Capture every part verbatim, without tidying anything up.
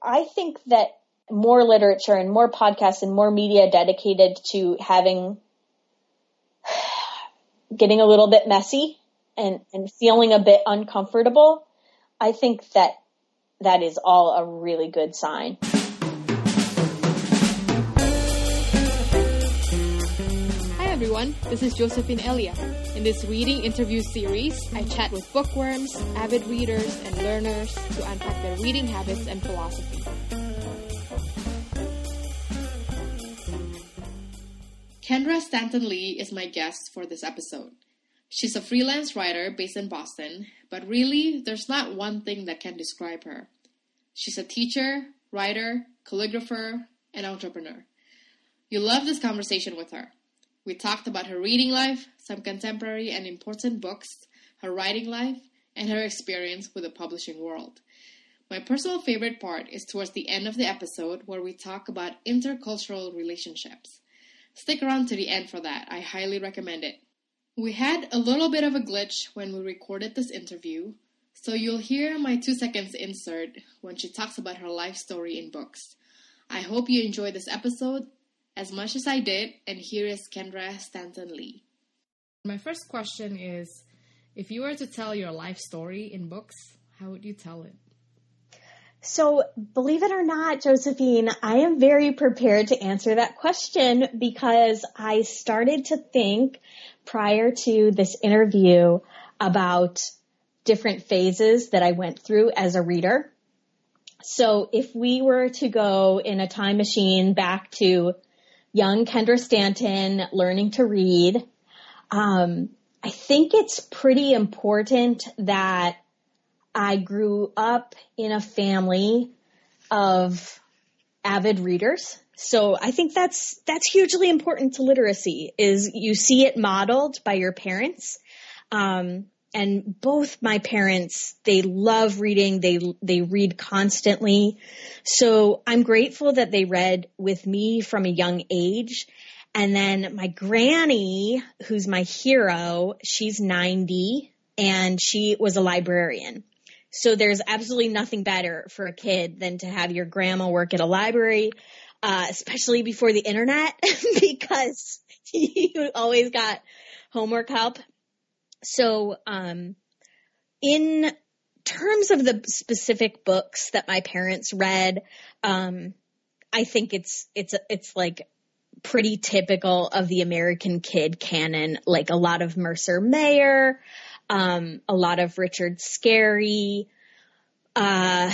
I think that more literature and more podcasts and more media dedicated to having, getting a little bit messy and, and feeling a bit uncomfortable, I think that that is all a really good sign. Hi everyone, this is Josephine Elia. In this reading interview series, I chat with bookworms, avid readers, and learners to unpack their reading habits and philosophy. Kendra Stanton Lee is my guest for this episode. She's a freelance writer based in Boston, but really, there's not one thing that can describe her. She's a teacher, writer, calligrapher, and entrepreneur. You'll love this conversation with her. We talked about her reading life, some contemporary and important books, her writing life, and her experience with the publishing world. My personal favorite part is towards the end of the episode where we talk about intercultural relationships. Stick around to the end for that. I highly recommend it. We had a little bit of a glitch when we recorded this interview, so you'll hear my two seconds insert when she talks about her life story in books. I hope you enjoyed this episode as much as I did, and here is Kendra Stanton Lee. My first question is, if you were to tell your life story in books, how would you tell it? So, believe it or not, Josephine, I am very prepared to answer that question because I started to think prior to this interview about different phases that I went through as a reader. So, if we were to go in a time machine back to young Kendra Stanton learning to read, um, I think it's pretty important that I grew up in a family of avid readers. So I think that's that's hugely important to literacy, is you see it modeled by your parents. Um, and both my parents, they love reading. They they read constantly. So I'm grateful that they read with me from a young age. And then my granny, who's my hero, she's ninety, and she was a librarian. So there's absolutely nothing better for a kid than to have your grandma work at a library, uh, especially before the internet, because you always got homework help. So um, in terms of the specific books that my parents read, um, I think it's it's it's like pretty typical of the American kid canon, like a lot of Mercer Mayer, um, a lot of Richard Scarry. Uh,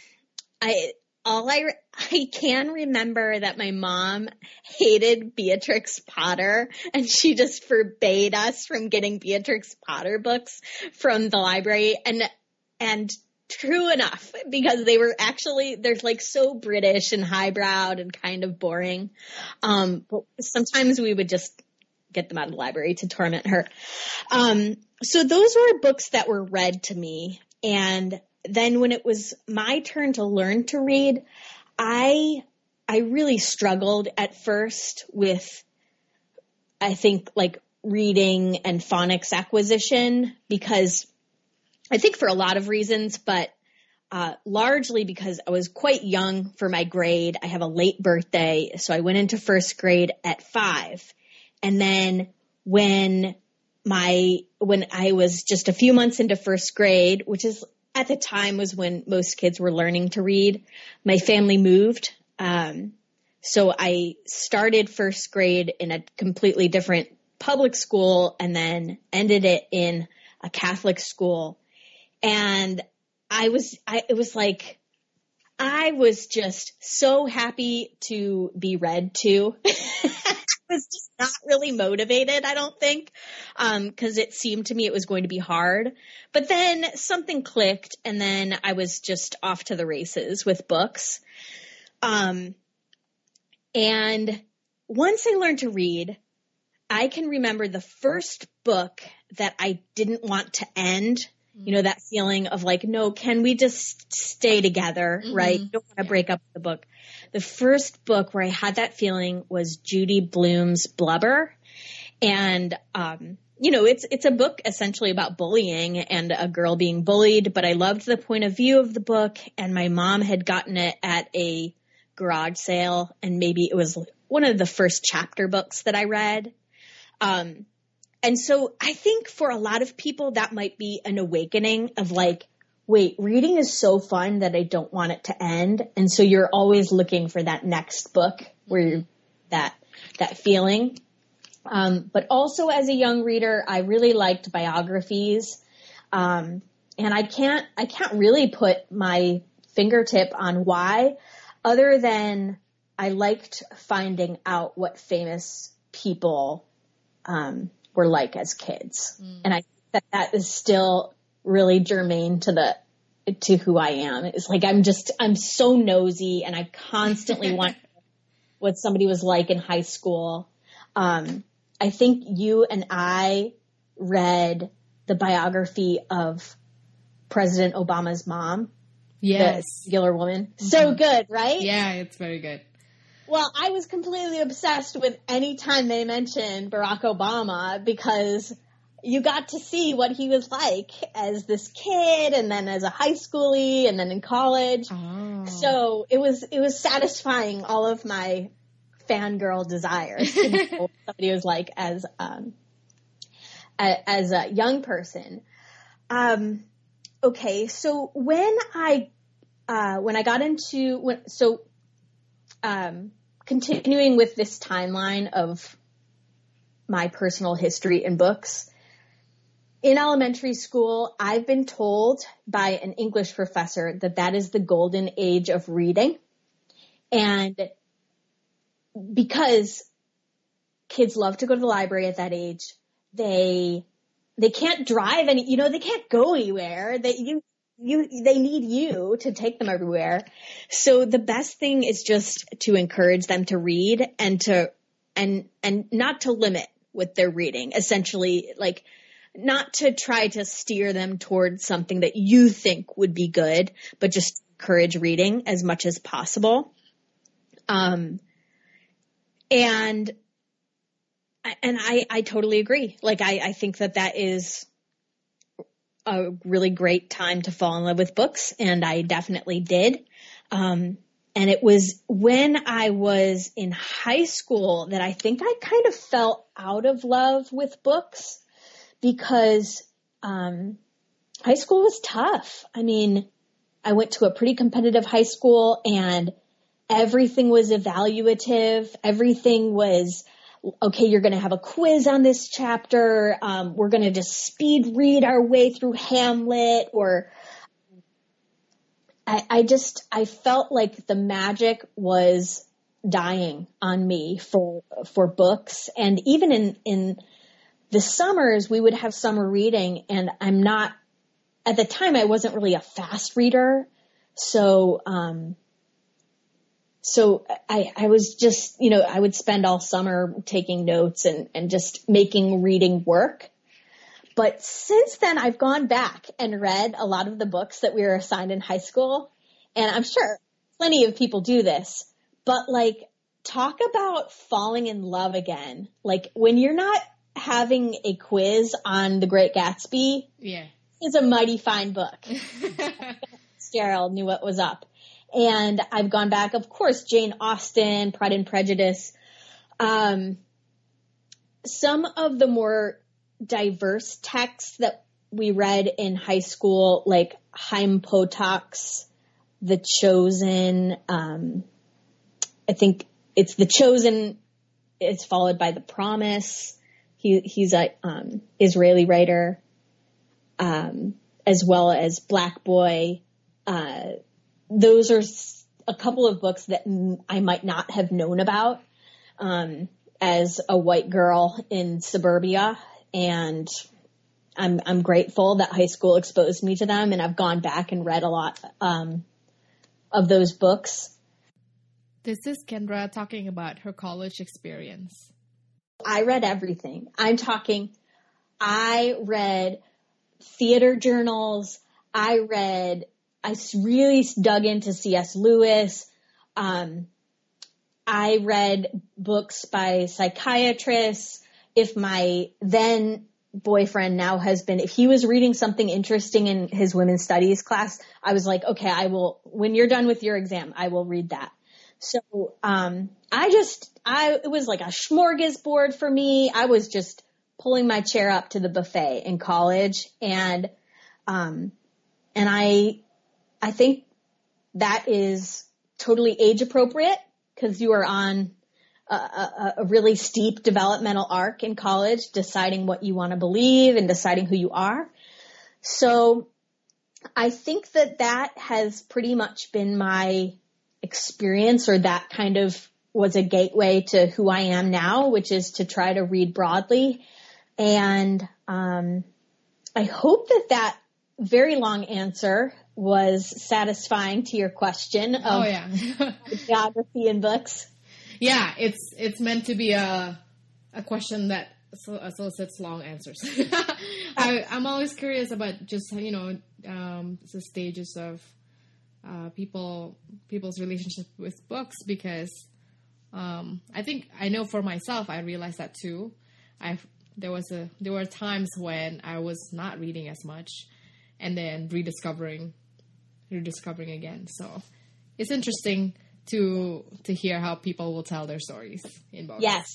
I all I I can remember that my mom hated Beatrix Potter, and she just forbade us from getting Beatrix Potter books from the library. And and true enough, because they were actually, they're like so British and highbrowed and kind of boring. Um, but sometimes we would just get them out of the library to torment her. Um, so those were books that were read to me. And then when it was my turn to learn to read, I, I really struggled at first with, I think, like reading and phonics acquisition, because I think for a lot of reasons, but uh, largely because I was quite young for my grade. I have a late birthday, so I went into first grade at five. And then when my when I was just a few months into first grade, which is at the time was when most kids were learning to read, my family moved. Um, so I started first grade in a completely different public school and then ended it in a Catholic school. And I was, I, it was like, I was just so happy to be read to. I was just not really motivated, I don't think, um, cause it seemed to me it was going to be hard. But then something clicked, and then I was just off to the races with books. Um, and once I learned to read, I can remember the first book that I didn't want to end. You know, that feeling of like, no, can we just stay together, mm-hmm. right? You don't want to yeah. break up the book. The first book where I had that feeling was Judy Blume's Blubber. And um, you know, it's it's a book essentially about bullying and a girl being bullied, but I loved the point of view of the book, and my mom had gotten it at a garage sale, and maybe it was one of the first chapter books that I read. Um, and so I think for a lot of people that might be an awakening of like, wait, reading is so fun that I don't want it to end. And so you're always looking for that next book where you're that, that feeling. Um, but also as a young reader, I really liked biographies. Um, and I can't, I can't really put my fingertip on why, other than I liked finding out what famous people, um, were like as kids. Mm. And I think that that is still really germane to the, to who I am. It's like, I'm just, I'm so nosy, and I constantly want what somebody was like in high school. Um, I think you and I read the biography of President Obama's mom. Yes. The regular woman. Mm-hmm. So good, right? Yeah, it's very good. Well, I was completely obsessed with any time they mentioned Barack Obama, because you got to see what he was like as this kid, and then as a high schoolie, and then in college. Oh. So it was, it was satisfying all of my fangirl desires to know what somebody was like as, um, a, as a young person. Um, okay. So when I, uh, when I got into, when, so, um, continuing with this timeline of my personal history in books, in elementary school, I've been told by an English professor that that is the golden age of reading. And because kids love to go to the library at that age, they, they can't drive any, you know, they can't go anywhere. They, you, you, they need you to take them everywhere. So the best thing is just to encourage them to read, and to, and, and not to limit what they're reading. Essentially, like, not to try to steer them towards something that you think would be good, but just encourage reading as much as possible. Um, and, and I, I totally agree. Like, I, I think that that is a really great time to fall in love with books, and I definitely did. Um, and it was when I was in high school that I think I kind of fell out of love with books, because um, high school was tough. I mean, I went to a pretty competitive high school, and everything was evaluative. Everything was, okay, you're going to have a quiz on this chapter. Um, we're going to just speed read our way through Hamlet. Or I, I just, I felt like the magic was dying on me for, for books. And even in, in the summers, we would have summer reading, and I'm not, at the time I wasn't really a fast reader. So, um, So I, I was just, you know, I would spend all summer taking notes and, and just making reading work. But since then, I've gone back and read a lot of the books that we were assigned in high school. And I'm sure plenty of people do this. But, like, talk about falling in love again. Like, when you're not having a quiz on The Great Gatsby, yeah, it's a mighty fine book. Fitzgerald knew what was up. And I've gone back, of course, Jane Austen, Pride and Prejudice. Um, some of the more diverse texts that we read in high school, like Chaim Potok's The Chosen. Um, I think it's The Chosen. It's followed by The Promise. He, he's a um, Israeli writer, um, as well as Black Boy. Uh, Those are a couple of books that I might not have known about um, as a white girl in suburbia, and I'm I'm grateful that high school exposed me to them, and I've gone back and read a lot um, of those books. This is Kendra talking about her college experience. I read everything. I'm talking, I read theater journals. I read I really dug into C S Lewis. Um, I read books by psychiatrists. If my then boyfriend, now husband, if he was reading something interesting in his women's studies class, I was like, okay, I will, when you're done with your exam, I will read that. So, um, I just, I, it was like a smorgasbord for me. I was just pulling my chair up to the buffet in college. And, um, and I, I think that is totally age appropriate because you are on a, a, a really steep developmental arc in college, deciding what you want to believe and deciding who you are. So I think that that has pretty much been my experience, or that kind of was a gateway to who I am now, which is to try to read broadly. And um, I hope that that very long answer was satisfying to your question of oh, yeah. geography in books. Yeah, it's it's meant to be a a question that solicits long answers. I, I'm always curious about just, you know, um, the stages of uh, people people's relationship with books, because um, I think I know for myself, I realized that too. I there was a there were times when I was not reading as much, and then rediscovering rediscovering again. So it's interesting to to hear how people will tell their stories in books. Yes.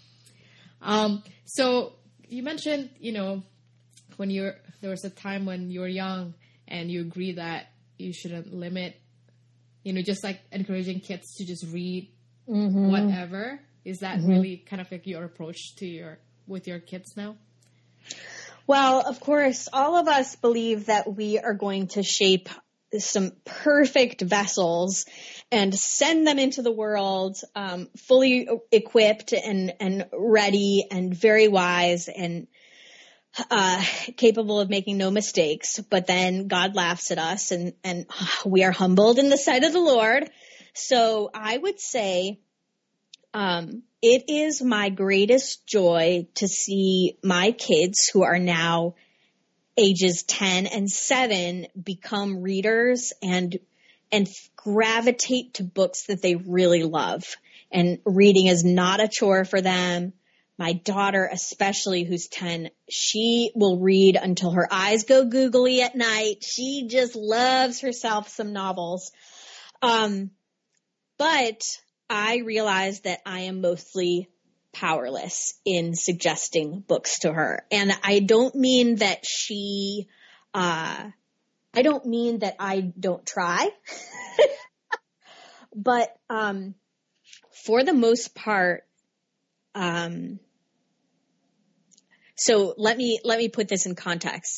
Um, so you mentioned, you know, when you're, there was a time when you were young and you agree that you shouldn't limit, you know, just like encouraging kids to just read mm-hmm. whatever. Is that mm-hmm. really kind of like your approach to your, with your kids now? Well, of course, all of us believe that we are going to shape some perfect vessels and send them into the world um, fully equipped and, and ready and very wise and uh, capable of making no mistakes. But then God laughs at us, and, and we are humbled in the sight of the Lord. So I would say um, it is my greatest joy to see my kids, who are now ages ten and seven, become readers and and gravitate to books that they really love. And reading is not a chore for them. My daughter, especially, who's ten, she will read until her eyes go googly at night. She just loves herself some novels. Um, but I realize that I am mostly powerless in suggesting books to her. And I don't mean that she, uh, I don't mean that I don't try, but, um, for the most part, um, so let me, let me put this in context.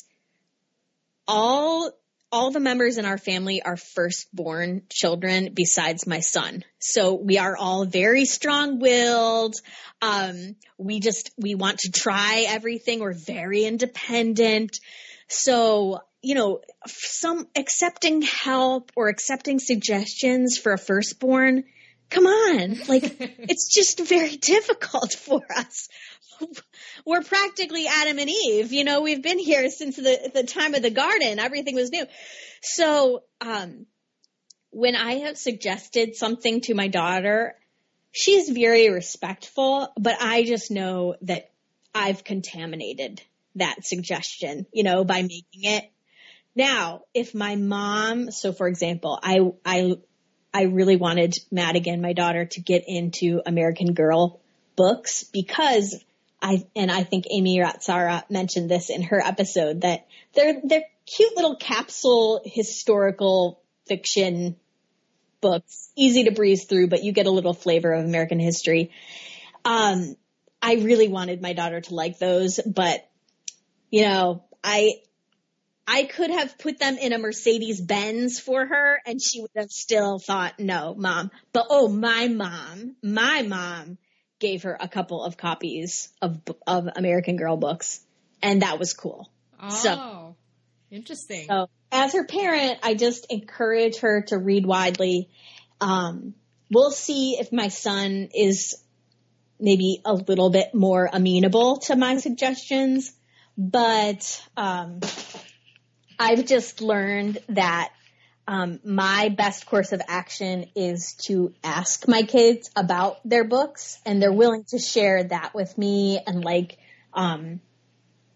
All All the members in our family are firstborn children besides my son. So we are all very strong-willed. Um, we just, we want to try everything. We're very independent. So, you know, some accepting help or accepting suggestions for a firstborn, come on. Like, it's just very difficult for us. We're practically Adam and Eve. You know, we've been here since the, the time of the garden. Everything was new. So, um, when I have suggested something to my daughter, she's very respectful, but I just know that I've contaminated that suggestion, you know, by making it. Now, if my mom, so for example, I, I, I really wanted Madigan, my daughter, to get into American Girl books because I, and I think Amy Ratsara mentioned this in her episode, that they're, they're cute little capsule historical fiction books, easy to breeze through, but you get a little flavor of American history. Um, I really wanted my daughter to like those, but you know, I, I could have put them in a Mercedes Benz for her and she would have still thought, no, mom. But oh, my mom, my mom gave her a couple of copies of of American Girl books, and that was cool. Oh, so, interesting. So as her parent, I just encourage her to read widely. Um, we'll see if my son is maybe a little bit more amenable to my suggestions, but um, I've just learned that Um, my best course of action is to ask my kids about their books, and they're willing to share that with me and like, um,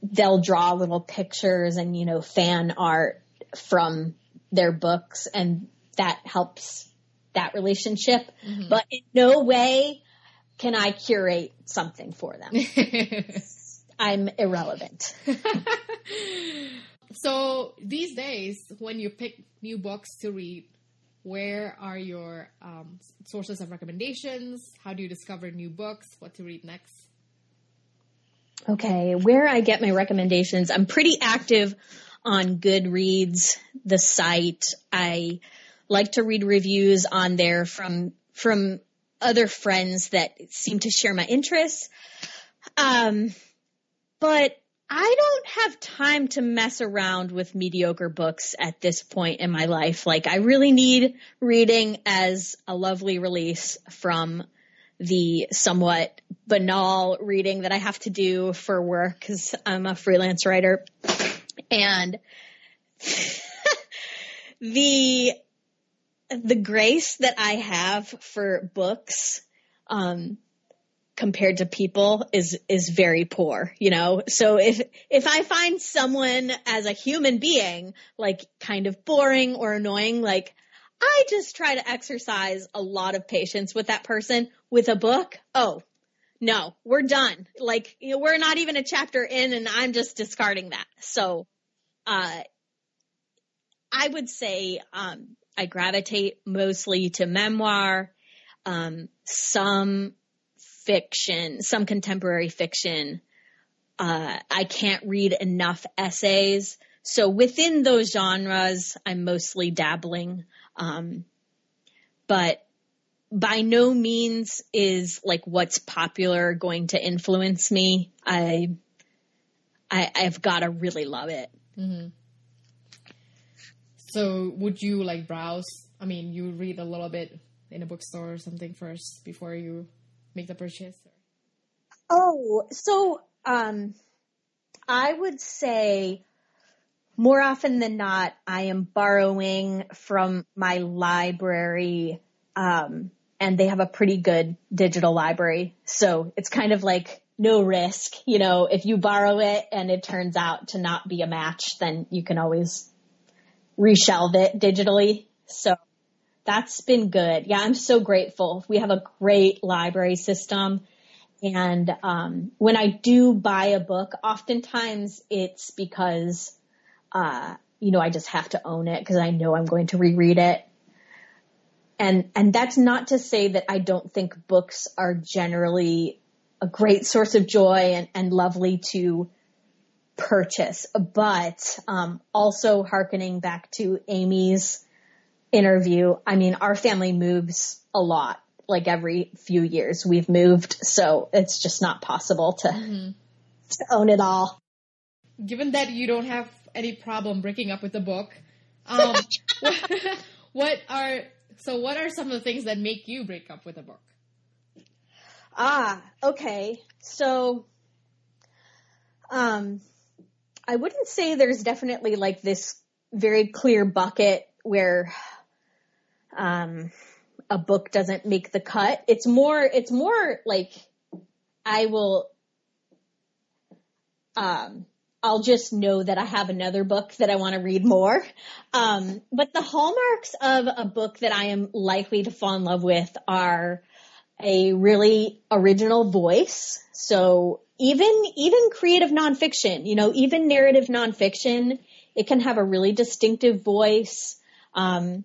they'll draw little pictures and, you know, fan art from their books, and that helps that relationship. Mm-hmm. But in no way can I curate something for them. I'm irrelevant. So these days, when you pick new books to read, where are your um, sources of recommendations? How do you discover new books? What to read next? Okay, where I get my recommendations, I'm pretty active on Goodreads, the site. I like to read reviews on there from from other friends that seem to share my interests. Um, but I don't have time to mess around with mediocre books at this point in my life. Like, I really need reading as a lovely release from the somewhat banal reading that I have to do for work because I'm a freelance writer. And the the grace that I have for books um compared to people is is very poor, you know? So if if I find someone as a human being like kind of boring or annoying, like I just try to exercise a lot of patience with that person. With a book, oh, no, we're done. Like, you know, we're not even a chapter in and I'm just discarding that. So uh I would say um I gravitate mostly to memoir, um some fiction, some contemporary fiction. Uh, I can't read enough essays. So within those genres, I'm mostly dabbling. Um, but by no means is like what's popular going to influence me. I, I, I've got to really love it. Mm-hmm. So would you like browse? I mean, you read a little bit in a bookstore or something first before you make the purchase? Oh, so um, I would say more often than not, I am borrowing from my library, um, and they have a pretty good digital library. So it's kind of like no risk. You know, if you borrow it and it turns out to not be a match, then you can always reshelve it digitally. So that's been good. Yeah, I'm so grateful. We have a great library system. And um, when I do buy a book, oftentimes it's because, uh, you know, I just have to own it because I know I'm going to reread it. And and that's not to say that I don't think books are generally a great source of joy and, and lovely to purchase. But um, also hearkening back to Amy's interview, I mean, our family moves a lot, like every few years we've moved, so it's just not possible to, mm-hmm. to own it all. Given that you don't have any problem breaking up with the book, um, what, what are so what are some of the things that make you break up with a book? Ah, okay. So, um, I wouldn't say there's definitely like this very clear bucket where Um, a book doesn't make the cut. It's more, it's more like I will, um, I'll just know that I have another book that I want to read more. Um, but the hallmarks of a book that I am likely to fall in love with are a really original voice. So even, even creative nonfiction, you know, even narrative nonfiction, it can have a really distinctive voice. Um,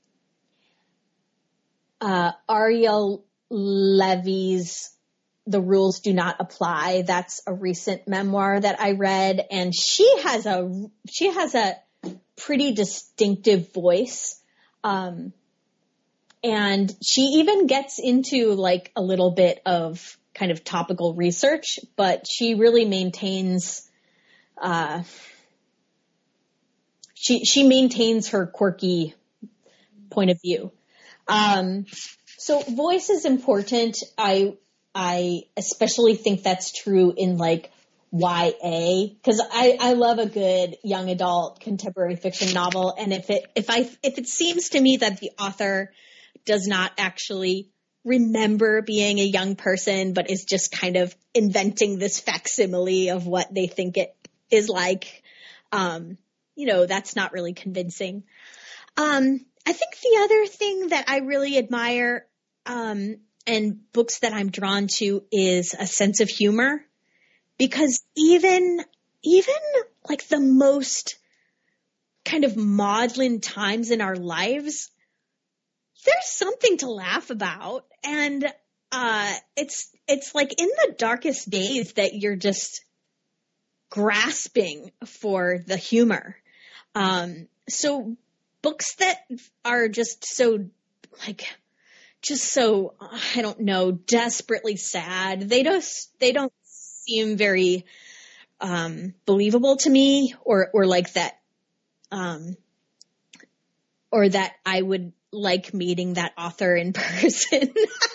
Uh, Ariel Levy's The Rules Do Not Apply. That's a recent memoir that I read, and she has a she has a pretty distinctive voice, um, and she even gets into like a little bit of kind of topical research, but she really maintains uh, she she maintains her quirky point of view. Um, so voice is important. I, I especially think that's true in like Y A, cause I, I love a good young adult contemporary fiction novel. And if it, if I, if it seems to me that the author does not actually remember being a young person, but is just kind of inventing this facsimile of what they think it is like, um, you know, that's not really convincing. Um, I think the other thing that I really admire, um, and books that I'm drawn to is a sense of humor, because even, even like the most kind of maudlin times in our lives, there's something to laugh about. And, uh, it's, it's like in the darkest days that you're just grasping for the humor. Um, so books that are just so like, just so, I don't know, desperately sad. They don't, they don't seem very, um, believable to me, or, or like that, um, or that I would like meeting that author in person.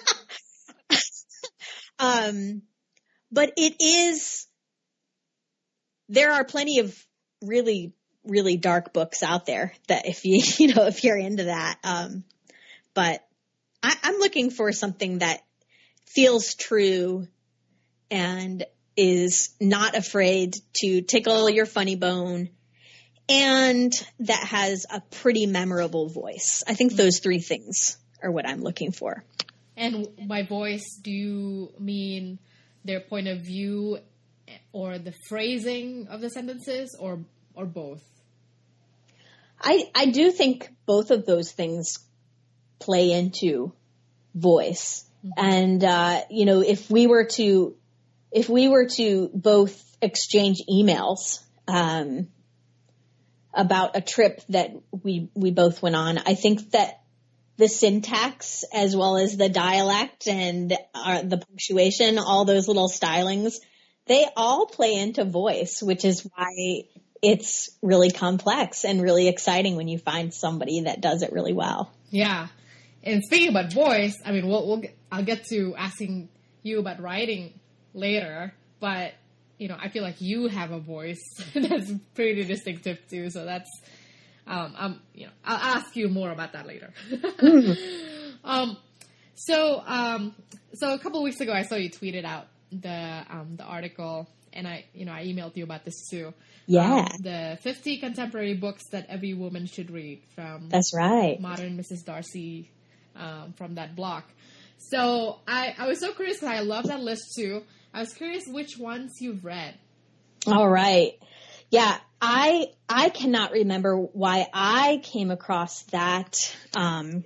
um, but it is, there are plenty of really, really dark books out there that if you, you know, if you're into that, um, but I, I'm looking for something that feels true and is not afraid to tickle your funny bone, and that has a pretty memorable voice. I think those three things are what I'm looking for. And by voice, do you mean their point of view or the phrasing of the sentences, or or both? I, I do think both of those things play into voice. Mm-hmm. And, uh, you know, if we were to, if we were to both exchange emails, um, about a trip that we, we both went on, I think that the syntax as well as the dialect and uh, the punctuation, all those little stylings, they all play into voice, which is why it's really complex and really exciting when you find somebody that does it really well. Yeah. And speaking about voice, I mean, we'll, we'll get, I'll get to asking you about writing later, but, you know, I feel like you have a voice that's pretty distinctive too. So that's, um, um, you know, I'll ask you more about that later. mm. um, so, um, so a couple of weeks ago, I saw you tweeted out the, um, the article, and I, you know, I emailed you about this too. Yeah. Um, the fifty contemporary books that every woman should read from. That's right. Modern Missus Darcy, um, from that blog. So I, I was so curious because I love that list too. I was curious which ones you've read. All right. Yeah. I, I cannot remember why I came across that. Um,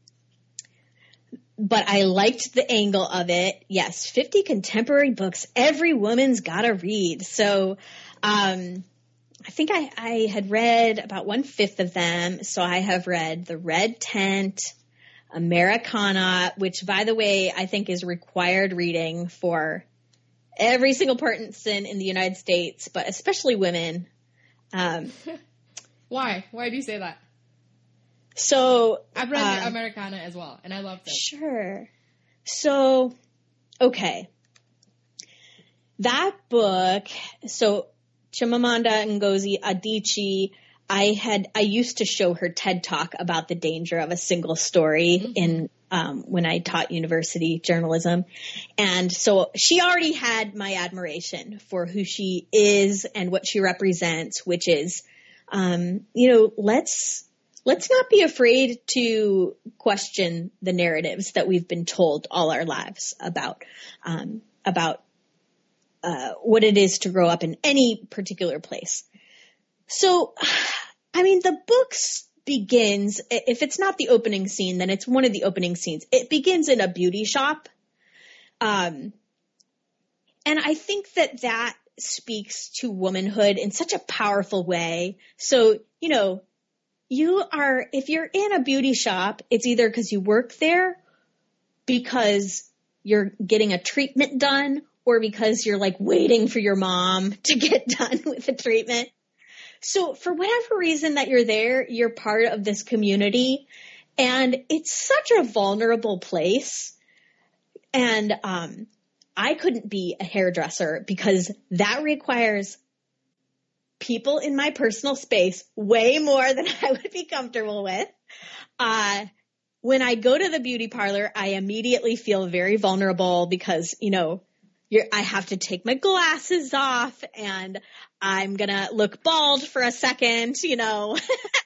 but I liked the angle of it. Yes. fifty contemporary books every woman's gotta read. So, um, I think I, I had read about one fifth of them. So I have read The Red Tent, Americana, which, by the way, I think is required reading for every single person in the United States, but especially women. Um, Why? Why do you say that? So I've read um, Americana as well, and I loved it. Sure. So, okay. That book, so Chimamanda Ngozi Adichie, I had, I used to show her TED Talk about the danger of a single story mm-hmm. in, um, when I taught university journalism. And so she already had my admiration for who she is and what she represents, which is, um, you know, let's, let's not be afraid to question the narratives that we've been told all our lives about, um, about, uh, what it is to grow up in any particular place. So, I mean, the book begins, if it's not the opening scene, then it's one of the opening scenes. It begins in a beauty shop. Um, and I think that that speaks to womanhood in such a powerful way. So, you know, you are, if you're in a beauty shop, it's either because you work there, because you're getting a treatment done, or because you're like waiting for your mom to get done with the treatment. So for whatever reason that you're there, you're part of this community, and it's such a vulnerable place. And um, I couldn't be a hairdresser because that requires people in my personal space way more than I would be comfortable with. Uh, when I go to the beauty parlor, I immediately feel very vulnerable because, you know, you're, I have to take my glasses off and I'm going to look bald for a second, you know,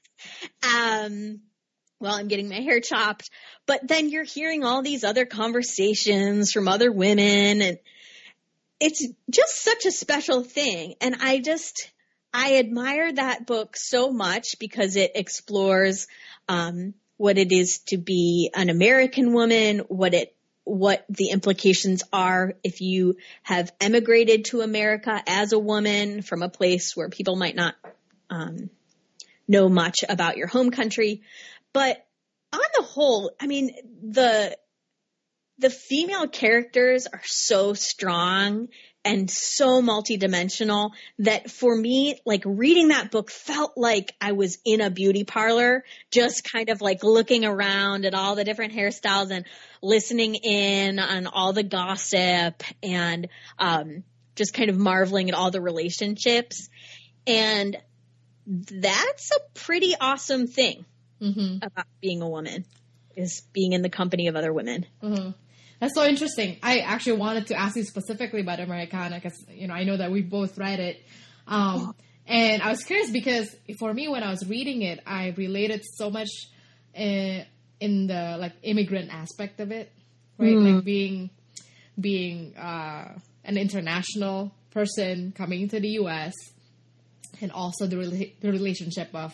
um, while I'm getting my hair chopped. But then you're hearing all these other conversations from other women, and it's just such a special thing. And I just, I admire that book so much because it explores, um, what it is to be an American woman, what it what the implications are if you have emigrated to America as a woman from a place where people might not um, know much about your home country. But on the whole, I mean, the the female characters are so strong and so multidimensional that for me, like reading that book felt like I was in a beauty parlor, just kind of like looking around at all the different hairstyles and listening in on all the gossip and um, just kind of marveling at all the relationships. And that's a pretty awesome thing mm-hmm. about being a woman, is being in the company of other women. Mm-hmm. That's so interesting. I actually wanted to ask you specifically about Americana because, you know, I know that we both read it. Um, and I was curious because for me, when I was reading it, I related so much uh, in the, like, immigrant aspect of it, right? Mm. Like being, being uh, an international person coming to the U S and also the, rela- the relationship of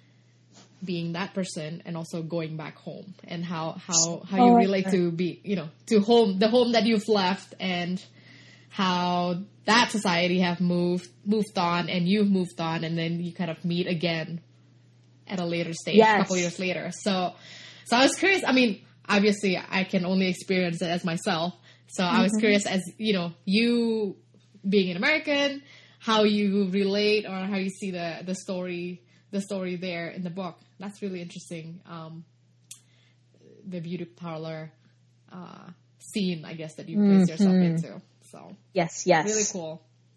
being that person and also going back home and how, how, how you relate to be, you know, to home, the home that you've left and how that society have moved, moved on and you've moved on and then you kind of meet again at a later stage, yes. a couple years later. So, so I was curious. I mean, obviously I can only experience it as myself. So mm-hmm. I was curious as, you know, you being an American, how you relate or how you see the, the story, the story there in the book. That's really interesting. Um, the beauty parlor uh, scene, I guess, that you mm-hmm. place yourself into. So yes, yes, really cool.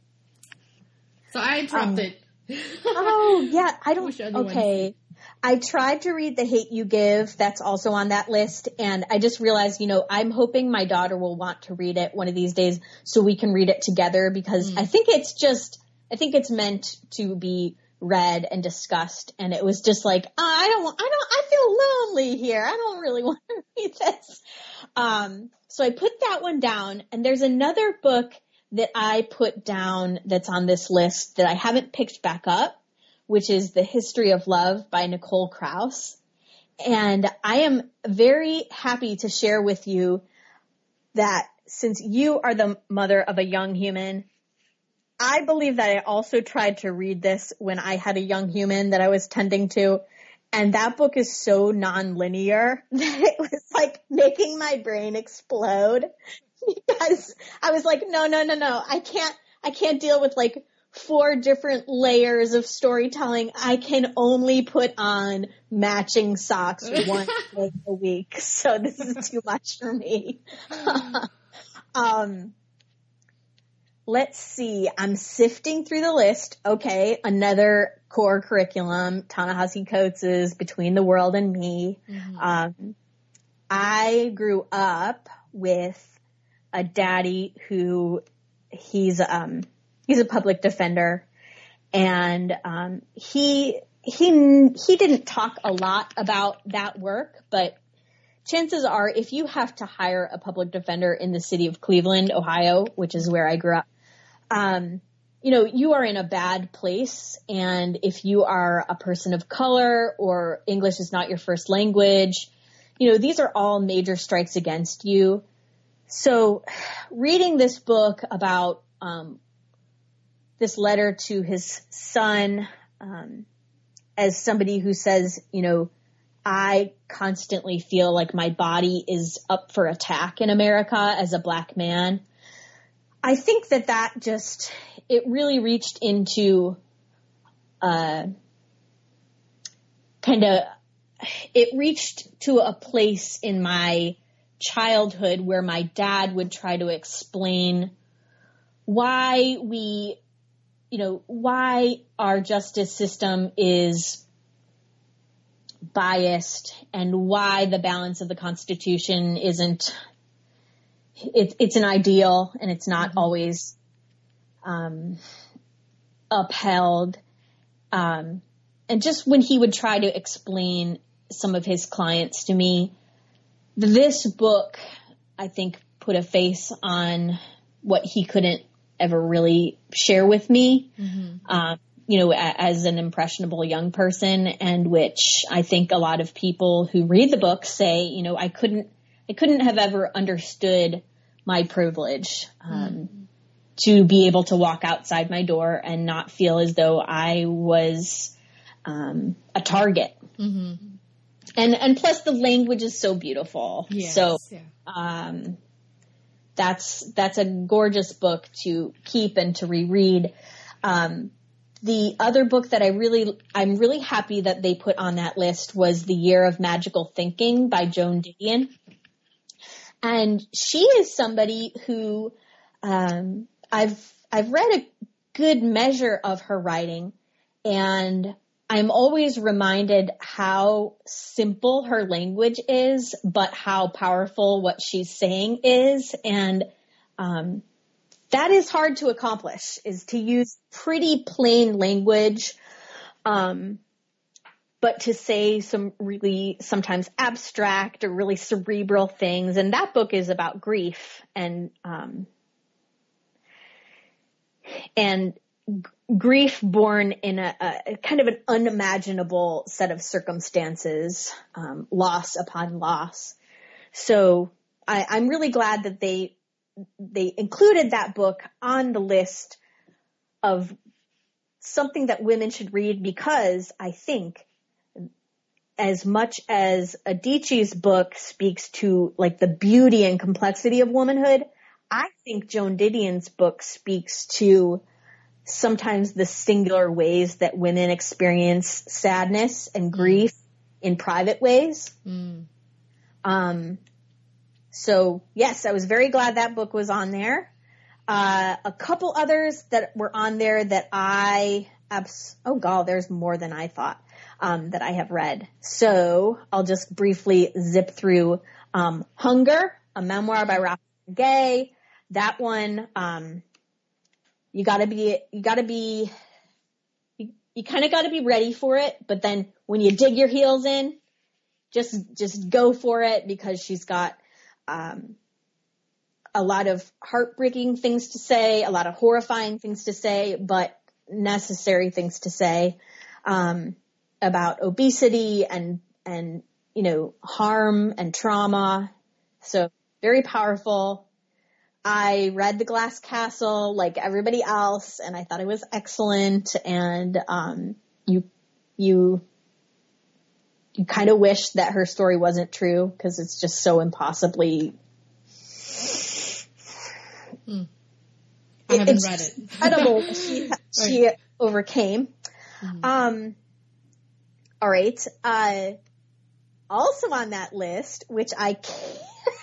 So I interrupted. Um, oh yeah, I don't. Okay, I tried to read The Hate U Give. That's also on that list, and I just realized, you know, I'm hoping my daughter will want to read it one of these days, so we can read it together because mm. I think it's just, I think it's meant to be read and discussed, and it was just like, oh, I don't want, I don't, I feel lonely here. I don't really want to read this. Um, so I put that one down, and there's another book that I put down that's on this list that I haven't picked back up, which is The History of Love by Nicole Krauss. And I am very happy to share with you that since you are the mother of a young human, I believe that I also tried to read this when I had a young human that I was tending to, and that book is so non-linear that it was like making my brain explode because I was like, no, no, no, no, I can't, I can't deal with like four different layers of storytelling. I can only put on matching socks once a week, so this is too much for me. um. Let's see. I'm sifting through the list. Okay, another core curriculum, Ta-Nehisi Coates' Between the World and Me. Mm-hmm. Um, I grew up with a daddy who he's um he's a public defender, and um, he he he didn't talk a lot about that work, but chances are, if you have to hire a public defender in the city of Cleveland, Ohio, which is where I grew up, Um, you know, you are in a bad place, and if you are a person of color or English is not your first language, you know, these are all major strikes against you. So reading this book about um, this letter to his son um, as somebody who says, you know, I constantly feel like my body is up for attack in America as a black man. I think that that just, it really reached into, uh, kind of, it reached to a place in my childhood where my dad would try to explain why we, you know, why our justice system is biased and why the balance of the Constitution isn't it, it's an ideal and it's not mm-hmm. always, um, upheld. Um, and just when he would try to explain some of his clients to me, this book, I think, put a face on what he couldn't ever really share with me, mm-hmm. um, you know, a, as an impressionable young person, and which I think a lot of people who read the book say, you know, I couldn't, I couldn't have ever understood my privilege, um, mm-hmm. to be able to walk outside my door and not feel as though I was, um, a target. Mm-hmm. And, and plus the language is so beautiful. Yes, so, yeah. um, that's, that's a gorgeous book to keep and to reread. Um, the other book that I really, I'm really happy that they put on that list was The Year of Magical Thinking by Joan Didion. And she is somebody who, um, I've, I've read a good measure of her writing, and I'm always reminded how simple her language is, but how powerful what she's saying is. And, um, that is hard to accomplish, is to use pretty plain language, um, but to say some really sometimes abstract or really cerebral things. And that book is about grief and, um, and g- grief born in a, a kind of an unimaginable set of circumstances, um, loss upon loss. So I, I'm really glad that they, they included that book on the list of something that women should read, because I think as much as Adichie's book speaks to like the beauty and complexity of womanhood, I think Joan Didion's book speaks to sometimes the singular ways that women experience sadness and grief mm. in private ways. Mm. Um, so yes, I was very glad that book was on there. Uh, a couple others that were on there that I, abs- oh God, there's more than I thought, um, that I have read. So I'll just briefly zip through, um, Hunger, a memoir by Ralph Gay. That one, um, you gotta be, you gotta be, you, you kind of gotta be ready for it, but then when you dig your heels in, just, just go for it, because she's got, um, a lot of heartbreaking things to say, a lot of horrifying things to say, but necessary things to say, um, about obesity and, and, you know, harm and trauma. So very powerful. I read The Glass Castle like everybody else, and I thought it was excellent. And, um, you, you, you kind of wish that her story wasn't true, because it's just so impossibly, Hmm. I it, haven't read it. Incredible. she she right. overcame. Mm-hmm. Um. All right. Uh. Also on that list, which I can't,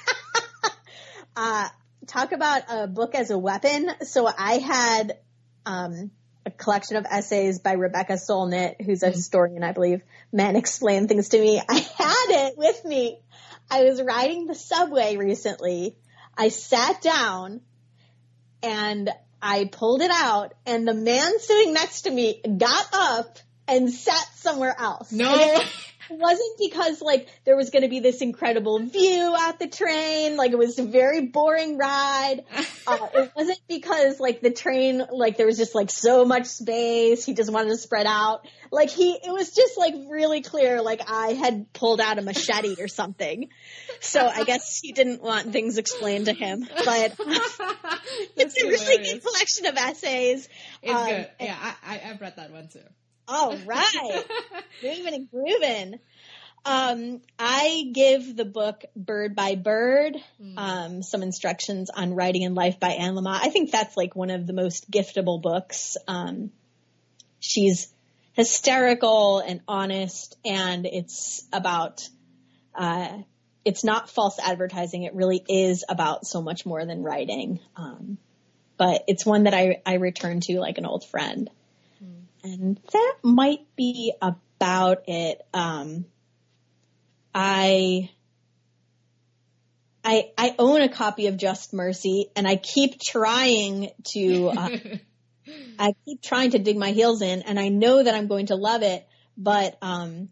uh talk about a book as a weapon. So I had um a collection of essays by Rebecca Solnit, who's a mm-hmm. historian, I believe. Men Explain Things to Me. I had it with me. I was riding the subway recently. I sat down and I pulled it out, and the man sitting next to me got up and sat somewhere else. No. It wasn't because, like, there was going to be this incredible view at the train. Like, it was a very boring ride. Uh, it wasn't because, like, the train, like, there was just, like, so much space. He just wanted to spread out. Like, he, it was just, like, really clear, like, I had pulled out a machete or something. So I guess he didn't want things explained to him. But it's a really good collection of essays. It's um, good. Yeah, I, I, I've read that one, too. All right. Moving and grooving. Um, I give the book Bird by Bird, mm. um, some instructions on writing and life by Anne Lamott. I think that's like one of the most giftable books. Um, she's hysterical and honest, and it's about, uh, it's not false advertising. It really is about so much more than writing. Um, but it's one that I, I return to like an old friend. And that might be about it. Um, I, I I, I own a copy of Just Mercy, and I keep trying to, uh, I keep trying to dig my heels in, and I know that I'm going to love it, but, um,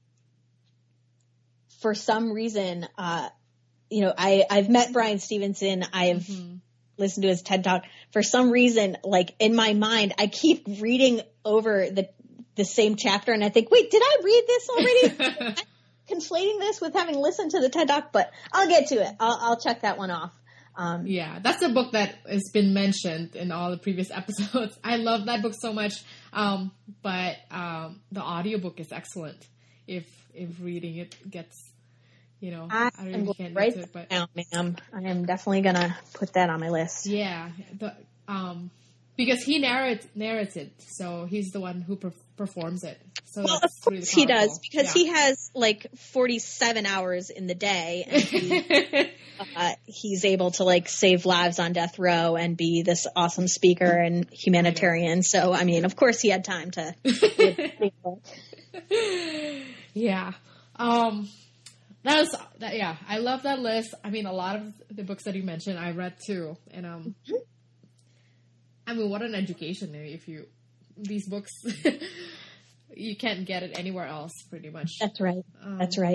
for some reason, uh, you know, I, I've met Bryan Stevenson. I've mm-hmm. listened to his TED Talk. For some reason, like in my mind, I keep reading over the, the same chapter, and I think, wait, did I read this already? Conflating this with having listened to the TED Talk, but I'll get to it. I'll, I'll check that one off. Um, yeah, that's a book that has been mentioned in all the previous episodes. I love that book so much. Um, but um, the audiobook is excellent. If if reading it gets, you know, I, I really can't write get to it. But down, ma'am. I am definitely gonna put that on my list. Yeah, the, um, because he narrates narrates it, so he's the one who per- performs it. So well, that's of course really he does, because yeah. he has like forty-seven hours in the day, and he, uh, he's able to like save lives on death row and be this awesome speaker and humanitarian. So, I mean, of course he had time to. yeah. Um, that was, that, yeah, I love that list. I mean, a lot of the books that you mentioned, I read too. And, um, mm-hmm. I mean, what an education if you, these books, you can't get it anywhere else pretty much. That's right. Um, That's right.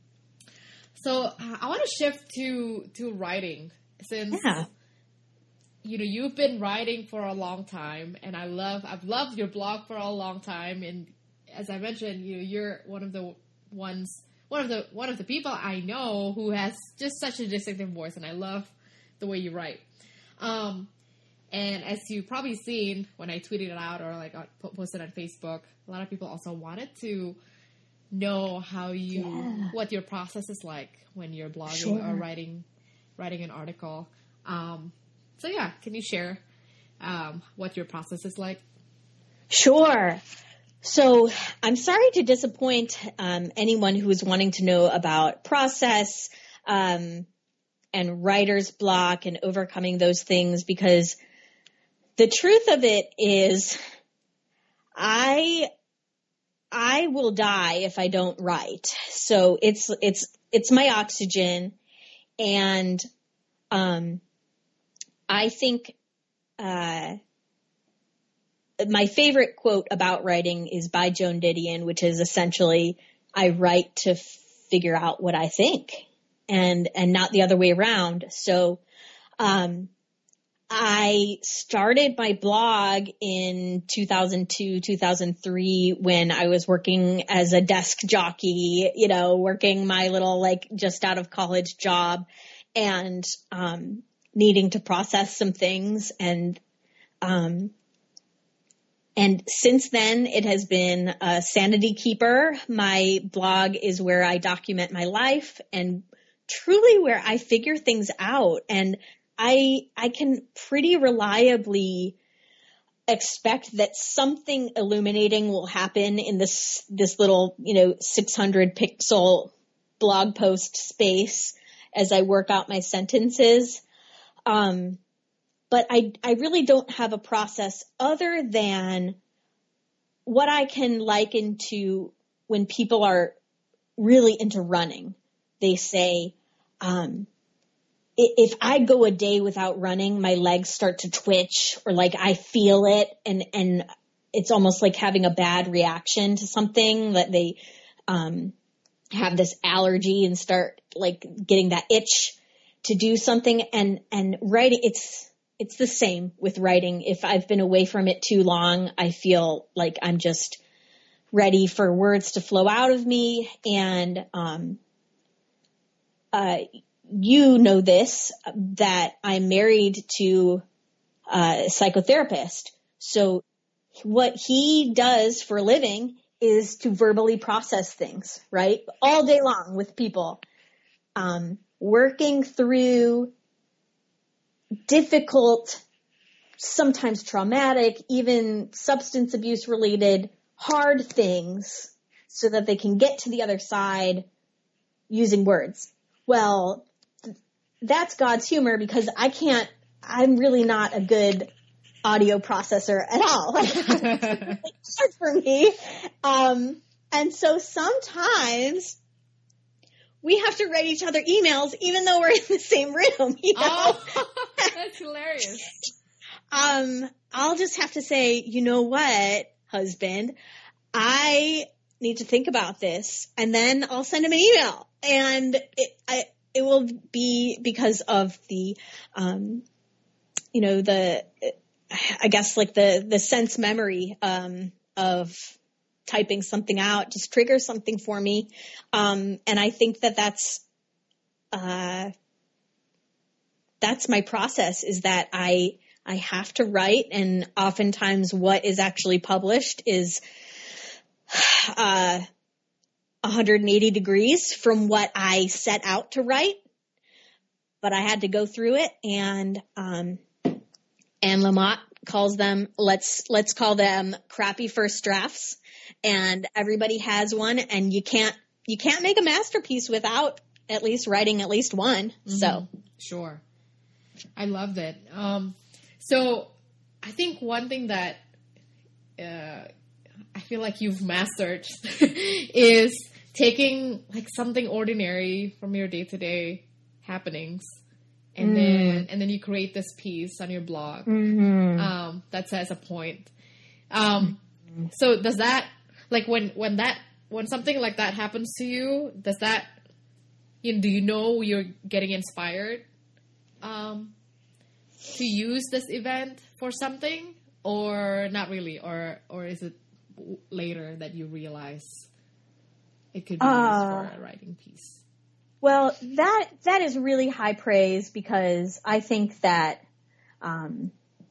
So uh, I want to shift to, to writing since, yeah. you know, you've been writing for a long time, and I love, I've loved your blog for a long time. And as I mentioned, you know, you're one of the ones, one of the, one of the people I know who has just such a distinctive voice, and I love the way you write. Um, and as you've probably seen when I tweeted it out or like posted on Facebook, a lot of people also wanted to know how you, yeah. what your process is like when you're blogging sure. or writing, writing an article. Um, so yeah, can you share, um, what your process is like? Sure. So I'm sorry to disappoint, um, anyone who is wanting to know about process, um, and writer's block and overcoming those things, because the truth of it is I, I will die if I don't write. So it's, it's, it's my oxygen. And, um, I think, uh, my favorite quote about writing is by Joan Didion, which is essentially, I write to figure out what I think, and, and not the other way around. So, um, I started my blog in two thousand two, two thousand three when I was working as a desk jockey, you know, working my little like just out of college job and, um, needing to process some things. And, um, and since then it has been a sanity keeper. My blog is where I document my life and truly where I figure things out. And I, I can pretty reliably expect that something illuminating will happen in this, this little, you know, six hundred pixel blog post space as I work out my sentences. Um, but I, I really don't have a process other than what I can liken to when people are really into running. They say, um, if I go a day without running, my legs start to twitch, or like I feel it, and, and it's almost like having a bad reaction to something, that they, um, have this allergy and start like getting that itch to do something. And, and writing, it's, it's the same with writing. If I've been away from it too long, I feel like I'm just ready for words to flow out of me. And, um, uh, you know this, that I'm married to a psychotherapist. So what he does for a living is to verbally process things, right? All day long with people, um, working through difficult, sometimes traumatic, even substance abuse related, hard things so that they can get to the other side using words. Well, that's God's humor, because I can't, I'm really not a good audio processor at all. It's really hard for me. Um, and so sometimes we have to write each other emails even though we're in the same room. You know? Oh, that's hilarious. um, I'll just have to say, you know what, husband, I need to think about this, and then I'll send him an email, and it I, it will be because of the, um, you know, the, I guess like the the sense memory um, of typing something out just triggers something for me, um, and I think that that's uh, that's my process. Is that I I have to write, and oftentimes what is actually published is uh, one hundred eighty degrees from what I set out to write, but I had to go through it, and um, Anne Lamott calls them, let's let's call them crappy first drafts, and everybody has one, and you can't you can't make a masterpiece without at least writing at least one. Mm-hmm. So sure, I love that. Um, so I think one thing that uh, I feel like you've mastered is taking like something ordinary from your day-to-day happenings, and mm. then and then you create this piece on your blog mm-hmm. um, that says a point. Um, mm-hmm. So does that, like when when that when something like that happens to you, does that, you know, do you know you're getting inspired um, to use this event for something, or not really, or or is it later that you realize it could be used uh, for a writing piece? Well, that that is really high praise, because I think that um,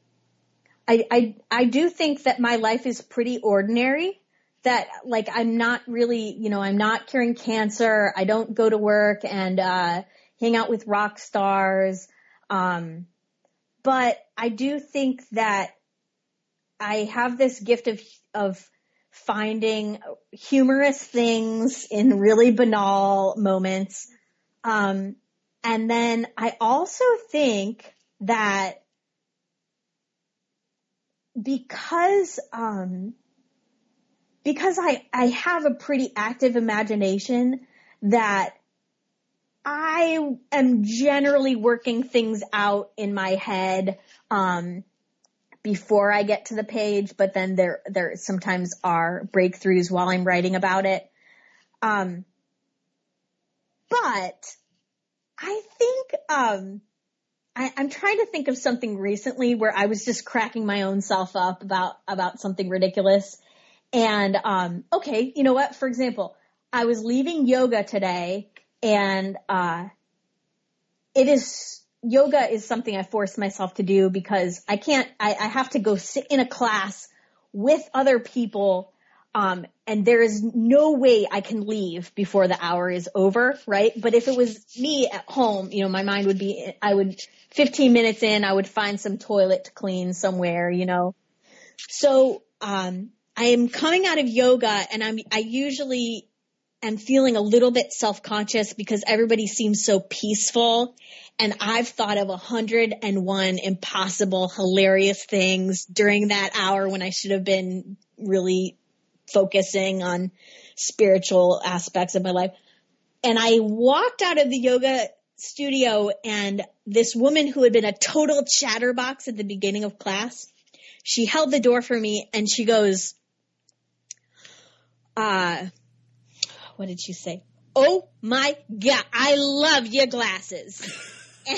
I, I I do think that my life is pretty ordinary. That like I'm not really, you know, I'm not curing cancer. I don't go to work and uh, hang out with rock stars. Um, but I do think that I have this gift of of finding humorous things in really banal moments. Um, and then I also think that because, um, because I, I have a pretty active imagination, that I am generally working things out in my head, um, before I get to the page, but then there, there sometimes are breakthroughs while I'm writing about it. Um, but I think, um, I, I'm trying to think of something recently where I was just cracking my own self up about, about something ridiculous. And, um, okay, you know what? For example, I was leaving yoga today, and, uh, it is, yoga is something I forced myself to do because I can't, I, I have to go sit in a class with other people. Um, and there is no way I can leave before the hour is over, right? But if it was me at home, you know, my mind would be, I would, fifteen minutes in, I would find some toilet to clean somewhere, you know. So, um, I am coming out of yoga, and I'm, I usually am feeling a little bit self-conscious because everybody seems so peaceful. And I've thought of a hundred and one impossible, hilarious things during that hour when I should have been really focusing on spiritual aspects of my life. And I walked out of the yoga studio, and this woman who had been a total chatterbox at the beginning of class, she held the door for me, and she goes, uh, what did she say? Oh my God, I love your glasses. And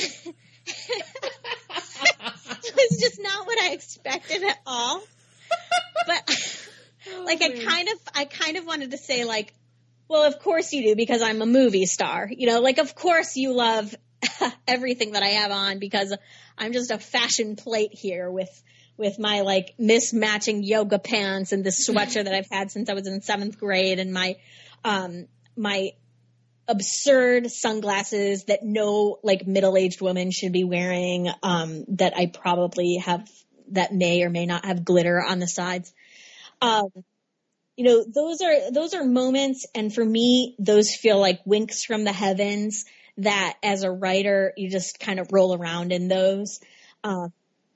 it was just not what I expected at all. But like, I kind of, I kind of wanted to say, like, well, of course you do, because I'm a movie star, you know, like, of course you love everything that I have on, because I'm just a fashion plate here with, with my like mismatching yoga pants and this sweatshirt that I've had since I was in seventh grade, and my, um, my absurd sunglasses that no like middle-aged woman should be wearing, um, that I probably have, that may or may not have glitter on the sides. Um, you know, those are, those are moments. And for me, those feel like winks from the heavens that as a writer, you just kind of roll around in those. Um,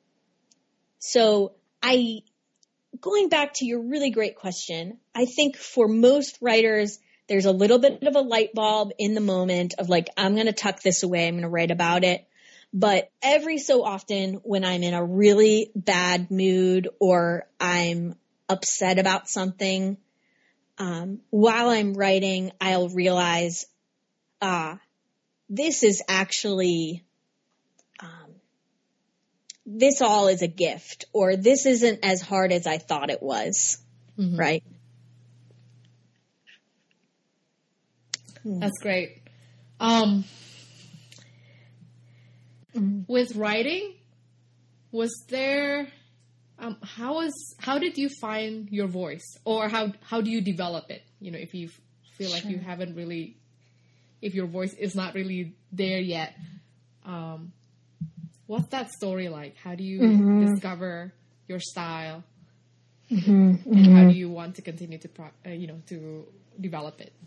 so I, going back to your really great question, I think for most writers, There's a little bit of a light bulb in the moment of like, I'm going to tuck this away. I'm going to write about it. But every so often when I'm in a really bad mood or I'm upset about something, um, while I'm writing, I'll realize, ah, this is actually, um, this all is a gift, or this isn't as hard as I thought it was. Mm-hmm. Right? That's great. Um, mm-hmm. With writing, was there, um, how was, how did you find your voice, or how, how do you develop it? You know, if you feel sure. like you haven't really, if your voice is not really there yet, um, what's that story like? How do you mm-hmm. discover your style, mm-hmm. and mm-hmm. how do you want to continue to, pro- uh, you know, to develop it?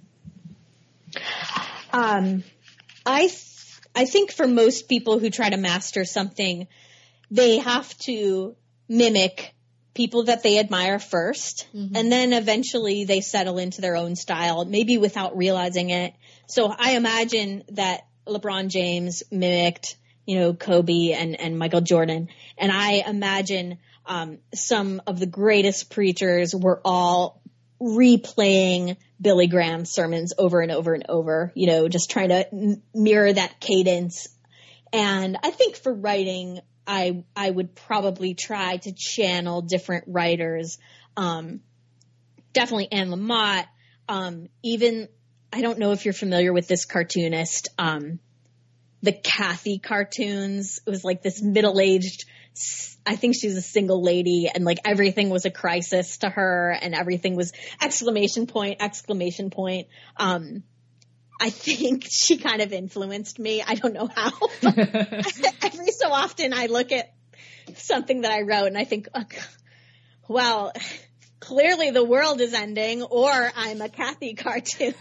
Um, I, th- I think for most people who try to master something, they have to mimic people that they admire first, mm-hmm. and then eventually they settle into their own style, maybe without realizing it. So I imagine that LeBron James mimicked, you know, Kobe and, and Michael Jordan. And I imagine um, some of the greatest preachers were all replaying Billy Graham sermons over and over and over, you know, just trying to m- mirror that cadence. And I think for writing, I I would probably try to channel different writers. Um, definitely Anne Lamott. Um, even, I don't know if you're familiar with this cartoonist, um, the Kathy cartoons. It was like this middle-aged, I think she's a single lady, and like everything was a crisis to her, and everything was exclamation point, exclamation point. Um, I think she kind of influenced me. I don't know how. Every so often I look at something that I wrote and I think, oh, well, clearly the world is ending, or I'm a Kathy cartoon.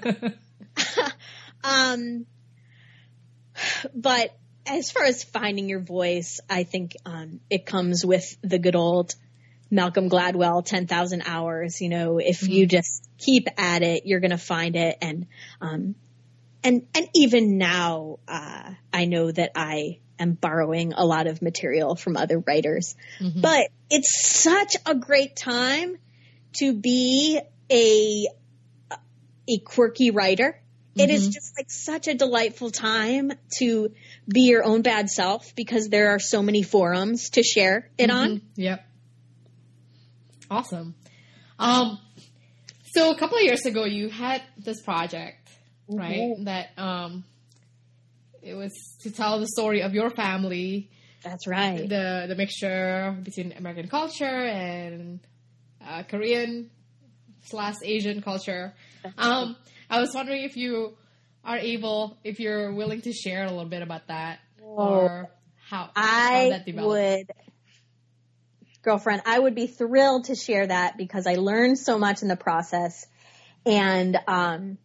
um, but as far as finding your voice, I think um, it comes with the good old Malcolm Gladwell, ten thousand hours. You know, if mm-hmm. you just keep at it, you're going to find it. And, um, and, and even now, uh, I know that I am borrowing a lot of material from other writers, mm-hmm. but it's such a great time to be a, a quirky writer. Mm-hmm. It is just like such a delightful time to be your own bad self, because there are so many forums to share it mm-hmm. on. Yep. Awesome. Um, so a couple of years ago, you had this project, mm-hmm. right? That um, it was to tell the story of your family. That's right. The the mixture between American culture and uh, Korean slash Asian culture. Um, I was wondering if you are able, if you're willing to share a little bit about that, or how, I how that developed. would. Girlfriend, I would be thrilled to share that, because I learned so much in the process, and um,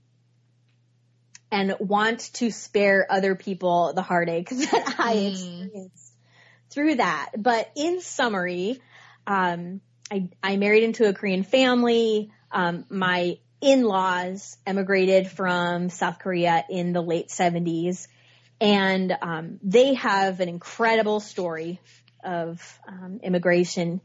and want to spare other people the heartache that I mm. experienced through that. But in summary, um, I, I married into a Korean family. Um, my in-laws emigrated from South Korea in the late seventies, and um, they have an incredible story of um, immigration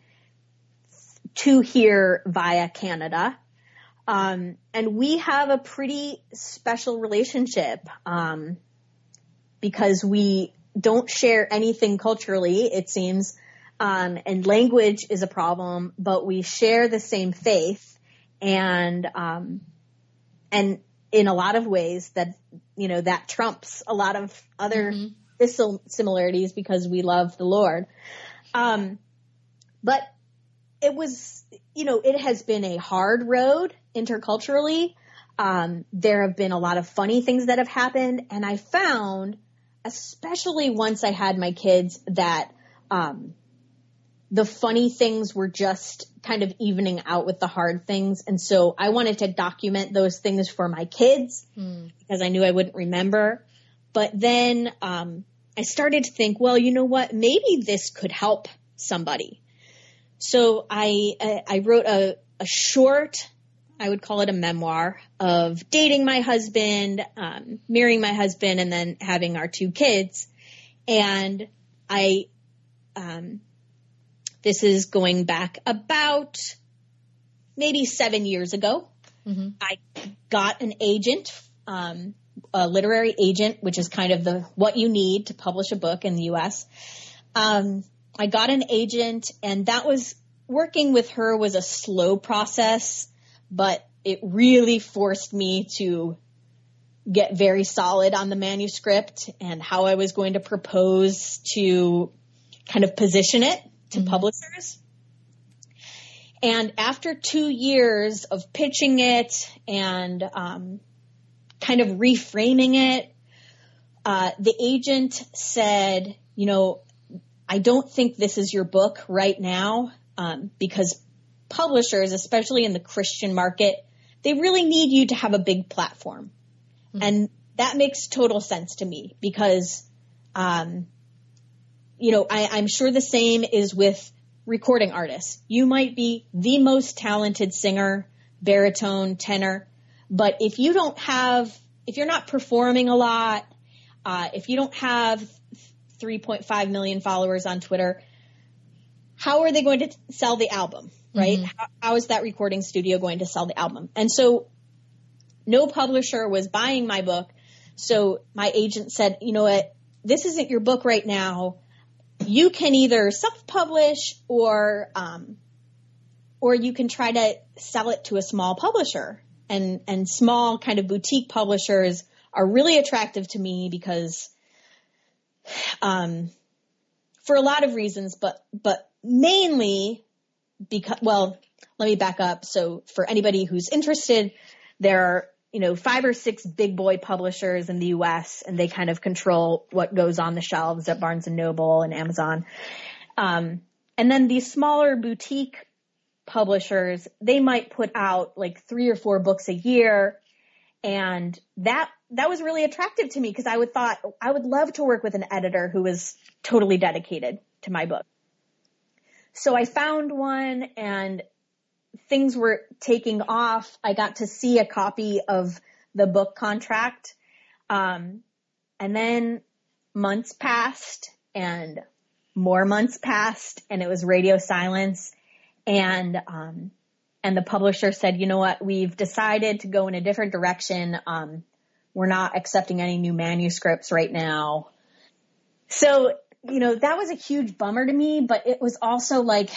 to here via Canada. Um, and we have a pretty special relationship um, because we don't share anything culturally, it seems, um, and language is a problem, but we share the same faith, and um, and in a lot of ways that, you know, that trumps a lot of other mm-hmm. similarities, because we love the Lord. Um, but it was, you know, it has been a hard road interculturally. Um, there have been a lot of funny things that have happened. And I found, especially once I had my kids, that, um, the funny things were just kind of evening out with the hard things. And so I wanted to document those things for my kids mm. because I knew I wouldn't remember. But then, um, I started to think, well, you know what? Maybe this could help somebody. So I I wrote a, a short I would call it a memoir of dating my husband, um, marrying my husband, and then having our two kids. And I, um, this is going back about maybe seven years ago. Mm-hmm. I got an agent, um, a literary agent, which is kind of the what you need to publish a book in the U S. Um, I got an agent, and that was working with her was a slow process, but it really forced me to get very solid on the manuscript and how I was going to propose to kind of position it to mm-hmm. publishers. And after two years of pitching it and um, kind of reframing it, uh, the agent said, you know, I don't think this is your book right now um, because publishers, especially in the Christian market, they really need you to have a big platform. Mm-hmm. And that makes total sense to me because, um, you know, I, I'm sure the same is with recording artists. You might be the most talented singer, baritone, tenor, but if you don't have, if you're not performing a lot, uh, if you don't have three point five million followers on Twitter, how are they going to sell the album, right? Mm-hmm. How, how is that recording studio going to sell the album? And so no publisher was buying my book. So my agent said, you know what, this isn't your book right now. You can either self-publish or, um, or you can try to sell it to a small publisher. And, and small kind of boutique publishers are really attractive to me because, um, for a lot of reasons, but, but mainly because, well, let me back up. So for anybody who's interested, there are, you know, five or six big boy publishers in the U S, and they kind of control what goes on the shelves at Barnes and Noble and Amazon. Um, and then these smaller boutique publishers, they might put out like three or four books a year. And that, that was really attractive to me because I would thought I would love to work with an editor who was totally dedicated to my book. So I found one and things were taking off. I got to see a copy of the book contract. Um, and then months passed and more months passed and it was radio silence. And, um, and the publisher said, you know what, we've decided to go in a different direction. Um, we're not accepting any new manuscripts right now. So, you know, that was a huge bummer to me, but it was also like,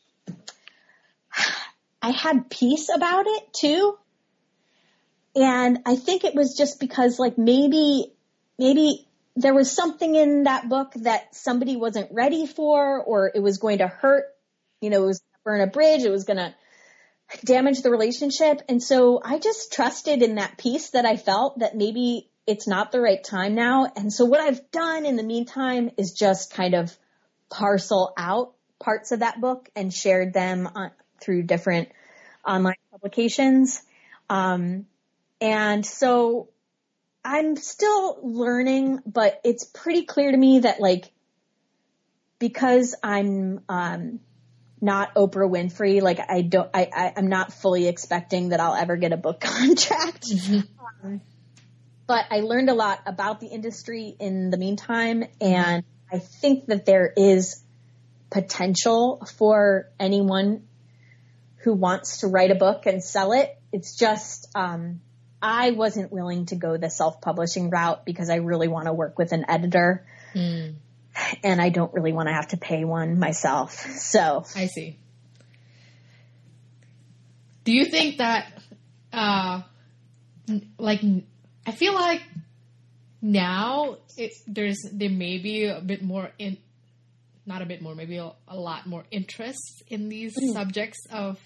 I had peace about it too. And I think it was just because like maybe, maybe there was something in that book that somebody wasn't ready for, or it was going to hurt, you know, it was going to burn a bridge. It was going to damage the relationship. And so I just trusted in that peace that I felt that maybe it's not the right time now. And so what I've done in the meantime is just kind of parcel out parts of that book and shared them on, through different online publications. Um, and so I'm still learning, but it's pretty clear to me that like, because I'm, um, not Oprah Winfrey, like I don't, I, I, I'm not fully expecting that I'll ever get a book contract. Mm-hmm. Um, but I learned a lot about the industry in the meantime. And I think that there is potential for anyone who wants to write a book and sell it. It's just, um, I wasn't willing to go the self-publishing route because I really want to work with an editor. Mm. And I don't really want to have to pay one myself. So I see. Do you think that, uh, like, I feel like now it, there's, there may be a bit more in, not a bit more, maybe a, a lot more interest in these mm. subjects of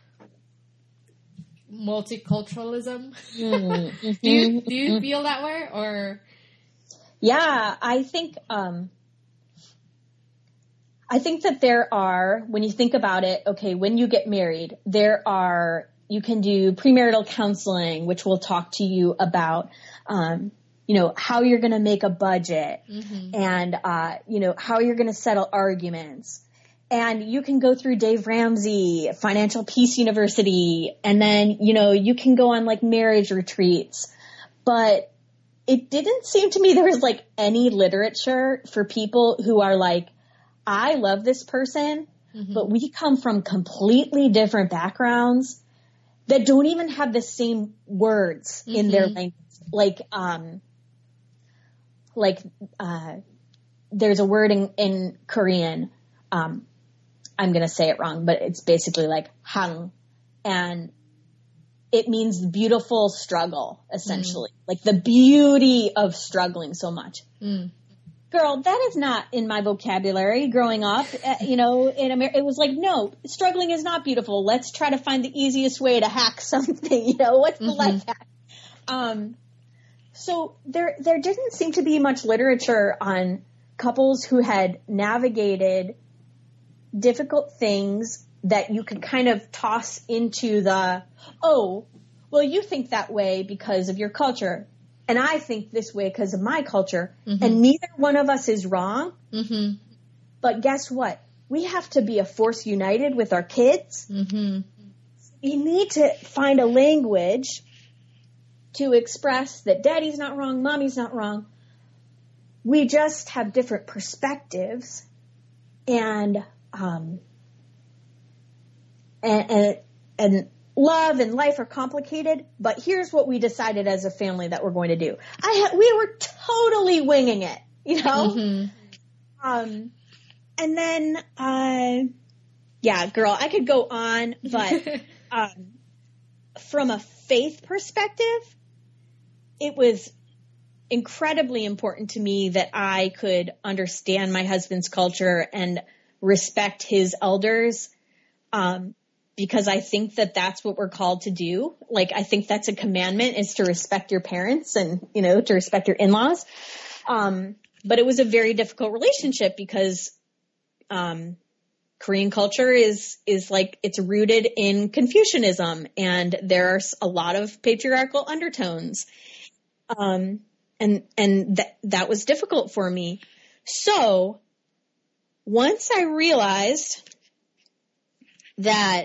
multiculturalism. Mm-hmm. do you, do you feel that way or? Yeah, I think, um, I think that there are, when you think about it, okay, when you get married, there are, you can do premarital counseling, which will talk to you about, um, you know, how you're going to make a budget mm-hmm. and, uh, you know, how you're going to settle arguments. And you can go through Dave Ramsey, Financial Peace University, and then, you know, you can go on like marriage retreats. But it didn't seem to me there was like any literature for people who are like, I love this person, mm-hmm. but we come from completely different backgrounds that don't even have the same words mm-hmm. in their language. Like, um, like, uh, there's a word in, in Korean, um, I'm going to say it wrong, but it's basically like hang, and it means beautiful struggle, essentially. Mm. Like the beauty of struggling so much. Mm. Girl, that is not in my vocabulary growing up. Uh, you know, in America, it was like, no, struggling is not beautiful. Let's try to find the easiest way to hack something. You know, what's the mm-hmm. life hack? Um, so there, there didn't seem to be much literature on couples who had navigated difficult things that you could kind of toss into the, oh, well, you think that way because of your culture, and I think this way because of my culture, mm-hmm. and neither one of us is wrong. Mm-hmm. But guess what? We have to be a force united with our kids. Mm-hmm. We need to find a language to express that daddy's not wrong, mommy's not wrong. We just have different perspectives, and um, and, and and love and life are complicated. But here's what we decided as a family that we're going to do. I ha- we were totally winging it, you know. Mm-hmm. Um, and then, uh, yeah, girl, I could go on, but um, from a faith perspective, it was incredibly important to me that I could understand my husband's culture and respect his elders, um, because I think that that's what we're called to do. Like, I think that's a commandment, is to respect your parents and, you know, to respect your in-laws. Um, but it was a very difficult relationship because um, Korean culture is is like, it's rooted in Confucianism, and there are a lot of patriarchal undertones. Um, and and that that was difficult for me. So once I realized that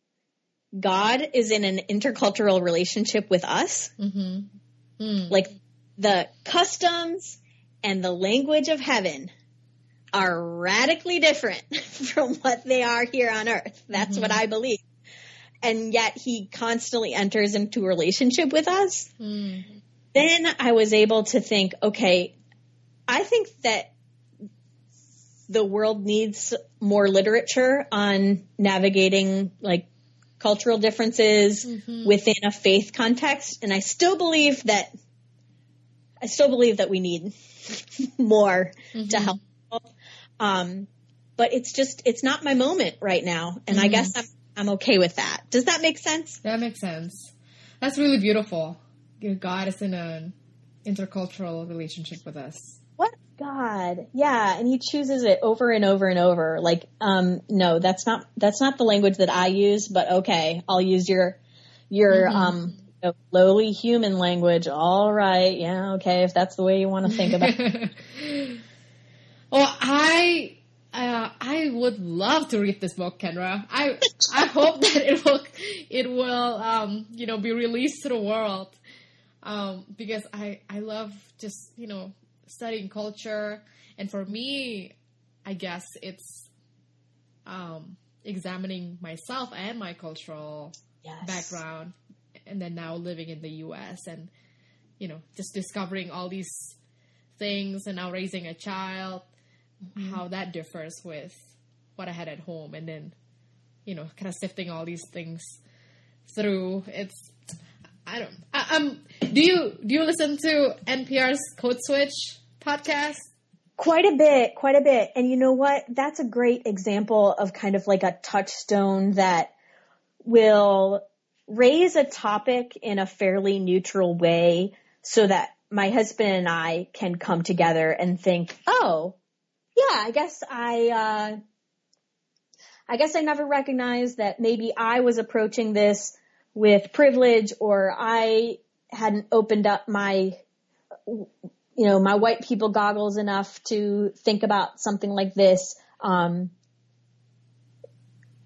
God is in an intercultural relationship with us, mm-hmm. mm. like the customs and the language of heaven are radically different from what they are here on earth. That's mm-hmm. what I believe. And yet he constantly enters into a relationship with us. Mm. Then I was able to think, okay, I think that the world needs more literature on navigating like cultural differences mm-hmm. within a faith context. And I still believe that, I still believe that we need more mm-hmm. to help people. Um, but it's just, it's not my moment right now. And mm-hmm. I guess I'm, I'm okay with that. Does that make sense? That makes sense. That's really beautiful. God is in an intercultural relationship with us. What? God. Yeah. And he chooses it over and over and over. Like, um, no, that's not, that's not the language that I use, but okay, I'll use your, your, mm-hmm. um, you know, lowly human language. All right. Yeah. Okay. If that's the way you want to think about it. Well, I, uh, I would love to read this book, Kendra. I, I hope that it will, it will, um, you know, be released to the world. Um, because I, I love just, you know, studying culture. And for me, I guess it's um, examining myself and my cultural yes. background. And then now living in the U S and, you know, just discovering all these things and now raising a child, mm-hmm. how that differs with what I had at home. And then, you know, kind of sifting all these things through. It's, I don't, I, um, do you, do you listen to N P R's Code Switch podcast? Quite a bit, quite a bit. And you know what? That's a great example of kind of like a touchstone that will raise a topic in a fairly neutral way so that my husband and I can come together and think, oh, yeah, I guess I, uh, I guess I never recognized that maybe I was approaching this with privilege, or I hadn't opened up my, you know, my white people goggles enough to think about something like this. Um,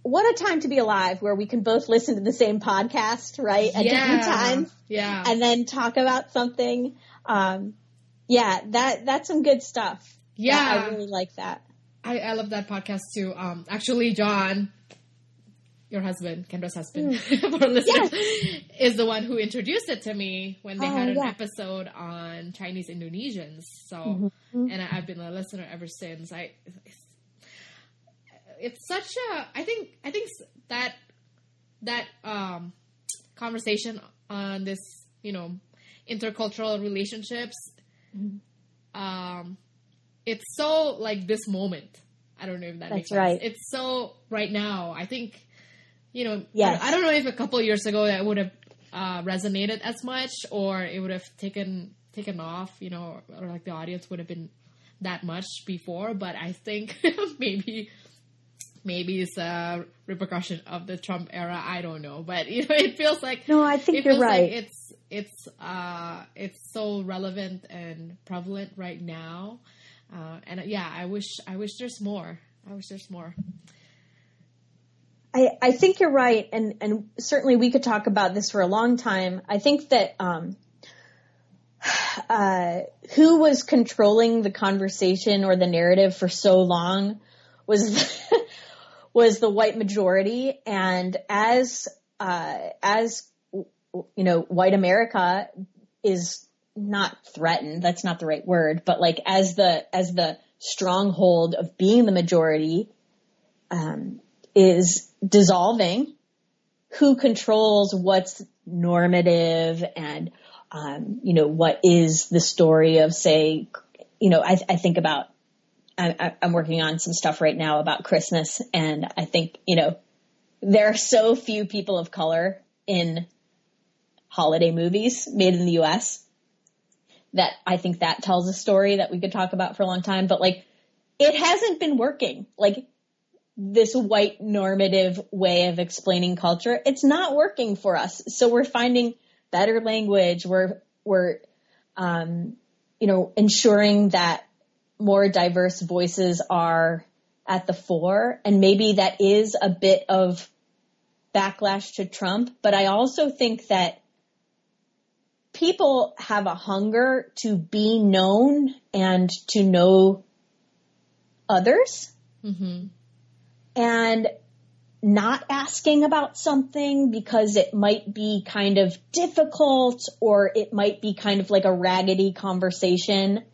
what a time to be alive where we can both listen to the same podcast, right? At yeah. different times. Yeah. And then talk about something. Um, yeah, that, that's some good stuff. Yeah. I really like that. I, I love that podcast too. Um, actually, John, your husband, Kendra's husband, mm. for listeners, yes. is the one who introduced it to me when they oh, had an yeah. episode on Chinese Indonesians. So, mm-hmm. and I, I've been a listener ever since. I, it's, it's such a, I think, I think that, that, um, conversation on this, you know, intercultural relationships, mm-hmm. um, it's so like this moment. I don't know if that That's makes right. sense. It's so right now. I think, you know, yes. I, I don't know if a couple of years ago that would have uh, resonated as much, or it would have taken taken off, you know, or like the audience would have been that much before. But I think maybe maybe it's a repercussion of the Trump era. I don't know, but you know, it feels like no, I think it you're feels right. Like it's it's uh it's so relevant and prevalent right now. Uh, and uh, yeah, I wish, I wish there's more. I wish there's more. I, I think you're right. And, and certainly we could talk about this for a long time. I think that, um, uh, who was controlling the conversation or the narrative for so long was, was the white majority. And as, uh, as, you know, white America is not threatened, that's not the right word, but like as the, as the stronghold of being the majority, um, is dissolving, who controls what's normative and, um, you know, what is the story of, say, you know, I, I think about, I, I'm working on some stuff right now about Christmas, and I think, you know, there are so few people of color in holiday movies made in the U S that I think that tells a story that we could talk about for a long time. But like, it hasn't been working. Like this white normative way of explaining culture, it's not working for us. So we're finding better language. We're, we're, um, you know, ensuring that more diverse voices are at the fore. And maybe that is a bit of backlash to Trump. But I also think that people have a hunger to be known and to know others. Mm-hmm. And not asking about something because it might be kind of difficult or it might be kind of like a raggedy conversation.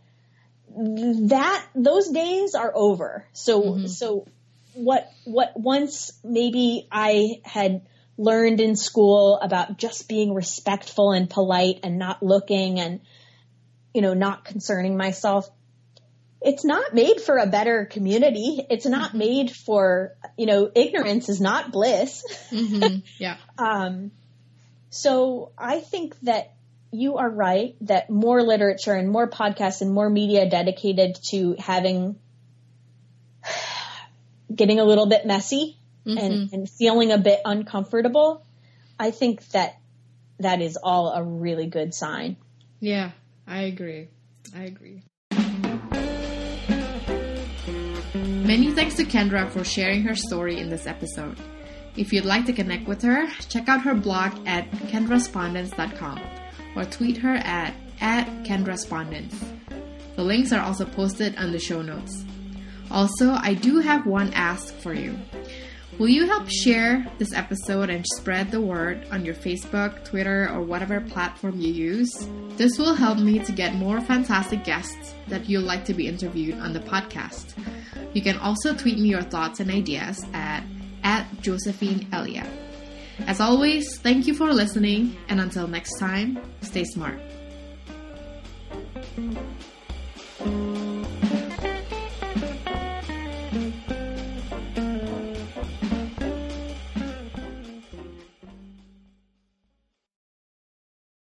That, those days are over. So, mm-hmm. so what, what once maybe I had learned in school about just being respectful and polite and not looking and, you know, not concerning myself. It's not made for a better community. It's not mm-hmm. made for, you know, ignorance is not bliss. Mm-hmm. Yeah. um, so I think that you are right that more literature and more podcasts and more media dedicated to having, getting a little bit messy. Mm-hmm. And, and feeling a bit uncomfortable, I think that that is all a really good sign. Yeah, I agree. I agree. Many thanks to Kendra for sharing her story in this episode. If you'd like to connect with her, check out her blog at kendraspondence dot com or tweet her at, at kendraspondence. The links are also posted on the show notes. Also, I do have one ask for you. Will you help share this episode and spread the word on your Facebook, Twitter, or whatever platform you use? This will help me to get more fantastic guests that you'd like to be interviewed on the podcast. You can also tweet me your thoughts and ideas at, at Josephine Elia. As always, thank you for listening, and until next time, stay smart.